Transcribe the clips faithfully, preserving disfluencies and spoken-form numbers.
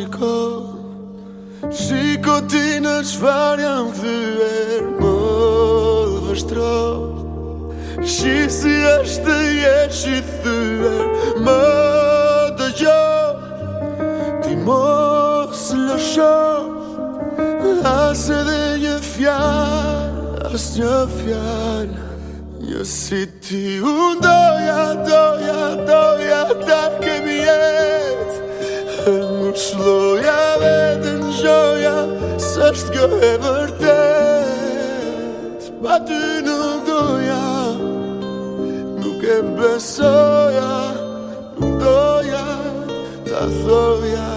shiko, shiko ti në çfarë jam kthyer, më vështro. Shi si është jetë që thyer, më dëgjo. Ti mos lësho, as edhe një fjalë, as një fjalë. Një si ti unë doja, doja, doja ta kem jetë. E ngushloja vetën gjoja, s'është kjo e vërtet. Pa ty nuk doja, nuk e besoja, nuk doja ta thoja.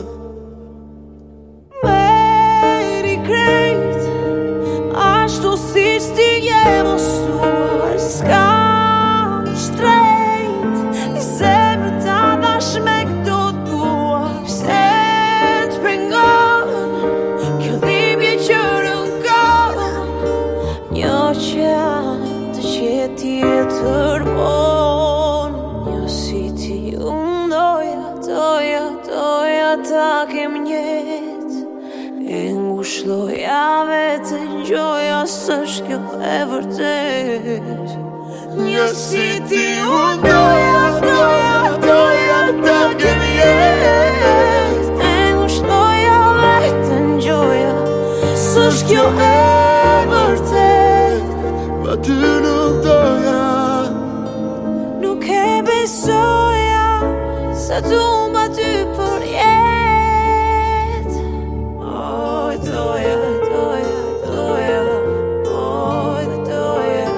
Meri krejt, ashtu si s'ti je mosuar, s'kam shtrejt, i zemrë ta dash me këto tua. Pse t'pengon, kjo dhimbje që rëngon, një qan të qetë tjetër bon. Një si ti unë doja, doja, doja ta kem njet. E ngushloja vetën gjoja, s'është kjo e vërtet. Një si ti unë doja, doja, doja ta kem jet. E ngushloja vetën gjoja, s'është kjo e vërtet. Pa ty nuk doja, Nuk e besoja, sa tu mba ty për jet. Oj, doja, doja, doja, oj, doja.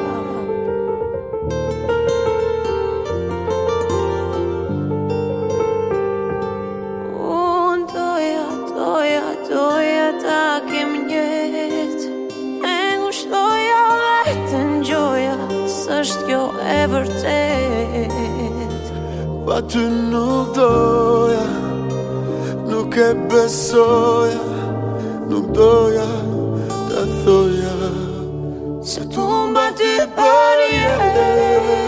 Unë doja, doja, doja ta kem njet. E ngushloja vetën gjoja, s'është kjo e vërtet. pa ty nuk doja, nuk e besoja, nuk doja ta thoja, Se tu mba ty për jetë.